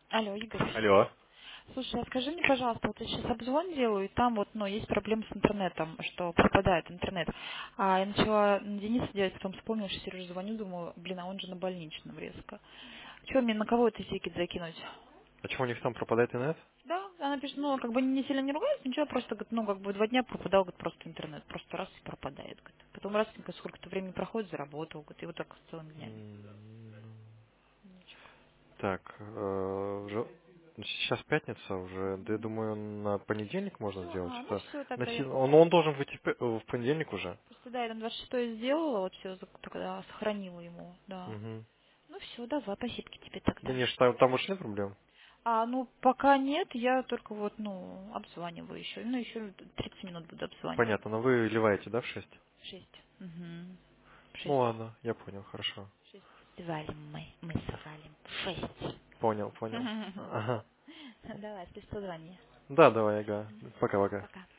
Алло, Игорь. Алло. Слушай, а скажи мне, пожалуйста, вот я сейчас обзвон делаю, и там вот, ну, есть проблемы с интернетом, что пропадает интернет. А я начала на Дениса делать, потом вспомнила, что Сереже звоню, думаю, блин, а он же на больничном резко. Че, мне на кого это тикет закинуть? А чего у них там пропадает интернет? Да, она пишет, ну, как бы не сильно не ругается, ничего, просто, говорит, ну, как бы 2 дня пропадал, говорит, просто интернет, просто раз и пропадает, говорит. Потом раз, сколько-то времени проходит, заработал, говорит, и вот так целыми днями. Ничего. Так, сейчас пятница уже, да я думаю, на понедельник можно сделать Ну это. все, тогда я Он должен выйти в понедельник уже. просто, да, я там 26 сделала, вот все, тогда сохранила ему, да. Мгм. Ну все, давай, спасибо тебе Да тогда. не, там уж нет проблем. Ну, пока нет, я только вот, ну, обзваниваю еще. Ну, еще 30 минут буду обзванивать. Понятно, но вы ливаете, да, в 6? 6. Угу. Ну 6. ладно, я понял, хорошо. 6. Свалим мы свалим. 6. Понял. Ага. Давай, если что, звони. Да, давай, ага. Пока-пока. Пока.